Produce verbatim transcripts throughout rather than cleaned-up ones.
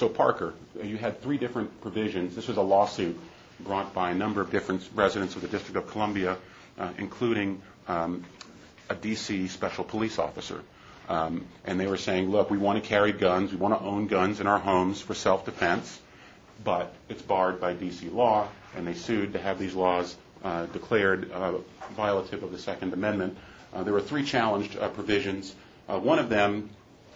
So Parker, you had three different provisions. This was a lawsuit brought by a number of different residents of the District of Columbia, uh, including um, a D C special police officer. Um, and they were saying, look, we want to carry guns, we want to own guns in our homes for self-defense, but it's barred by D C law, and they sued to have these laws uh, declared uh, violative of the Second Amendment. Uh, there were three challenged uh, provisions. Uh, one of them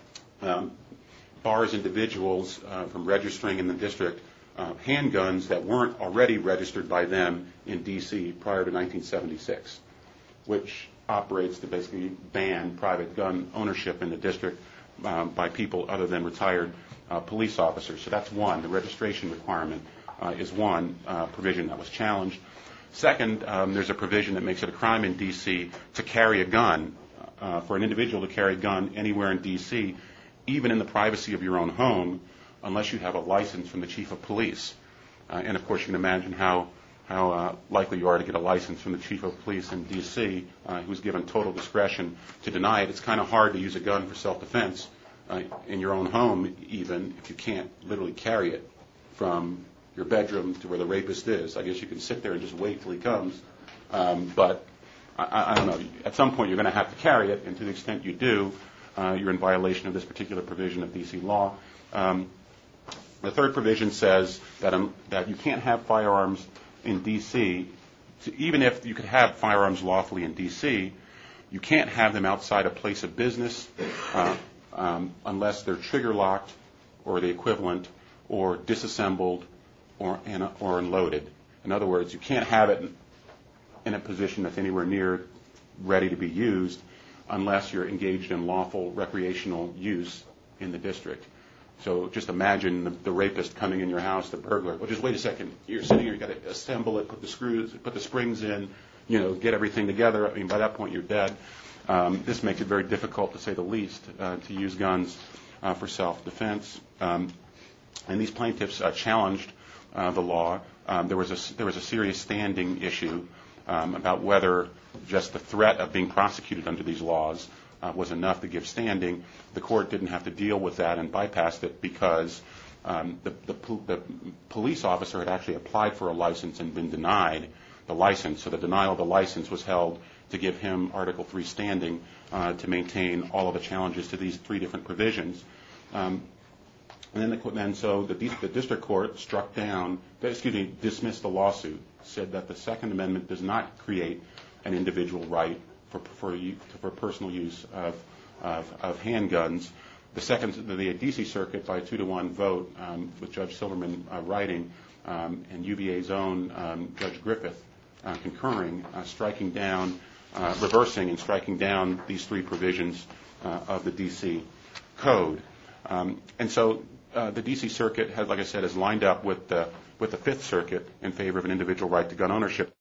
um, bars individuals uh, from registering in the district uh, handguns that weren't already registered by them in D C prior to nineteen seventy-six, which operates to basically ban private gun ownership in the district um, by people other than retired uh, police officers. So that's one. The registration requirement uh, is one uh, provision that was challenged. Second, um, there's a provision that makes it a crime in D C to carry a gun, uh, for an individual to carry a gun anywhere in D C, even in the privacy of your own home, unless you have a license from the chief of police. Uh, and, of course, you can imagine how how uh, likely you are to get a license from the chief of police in D C, uh, who's given total discretion to deny it. It's kind of hard to use a gun for self-defense uh, in your own home, even if you can't literally carry it from your bedroom to where the rapist is. I guess you can sit there and just wait till he comes. Um, but I, I don't know. At some point, you're going to have to carry it, and to the extent you do, uh, you're in violation of this particular provision of D C law. Um, the third provision says that, um, that you can't have firearms in D C, so even if you could have firearms lawfully in D C, you can't have them outside a place of business uh, um, unless they're trigger locked or the equivalent, or disassembled or, and, or unloaded. In other words, you can't have it in, in a position that's anywhere near ready to be used unless you're engaged in lawful recreational use in the district. So just imagine the, the rapist coming in your house, the burglar. Well, just wait a second. You're sitting here. You got to assemble it, put the screws, put the springs in, you know, get everything together. I mean, by that point, you're dead. Um, this makes it very difficult, to say the least, uh, to use guns uh, for self-defense. Um, and these plaintiffs uh, challenged uh, the law. Um, there was a there was a serious standing issue um, about whether just the threat of being prosecuted under these laws Uh, was enough to give standing. The court didn't have to deal with that and bypassed it because um, the, the, the police officer had actually applied for a license and been denied the license. So the denial of the license was held to give him Article three standing uh, to maintain all of the challenges to these three different provisions. Um, and then, the, then so the, the district court struck down, excuse me, dismissed the lawsuit, said that the Second Amendment does not create an individual right For, for, for personal use of, of, of handguns. The second, the D C Circuit, by a two to one vote, um, with Judge Silverman uh, writing, um, and U V A's own um, Judge Griffith uh, concurring, uh, striking down, uh, reversing and striking down these three provisions uh, of the D C Code. Um, and so uh, the D C Circuit has, like I said, has lined up with the with the Fifth Circuit in favor of an individual right to gun ownership.